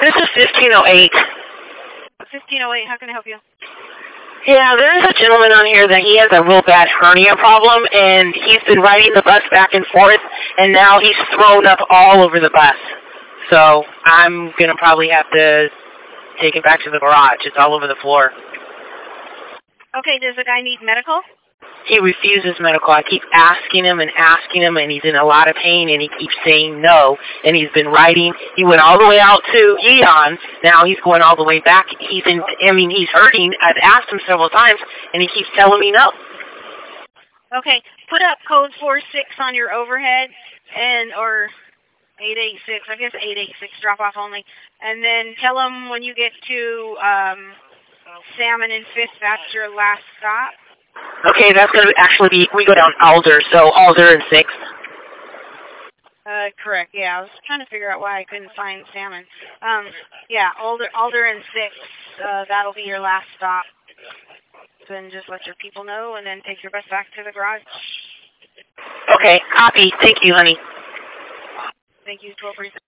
This is 1508. 1508, how can I help you? Yeah, there's a gentleman on here that he has a real bad hernia problem, and he's been riding the bus back and forth, and now he's thrown up all over the bus. So I'm going to probably have to take it back to the garage. It's all over the floor. Okay, does the guy need medical? He refuses medical. I keep asking him, and he's in a lot of pain, and he keeps saying no. And he's been riding. He went all the way out to Eon. Now he's going all the way back. He's hurting. I've asked him several times, and he keeps telling me no. Okay, put up code 46 on your overhead, or 886, I guess 886, drop off only. And then tell him when you get to Salmon and Fish, that's your last stop. Okay, that's going to actually be, we go down Alder, so Alder and 6th. Correct, yeah. I was trying to figure out why I couldn't find Salmon. Yeah, Alder and 6th, that'll be your last stop. Then just let your people know and then take your bus back to the garage. Okay, copy. Thank you, honey. Thank you, 1247.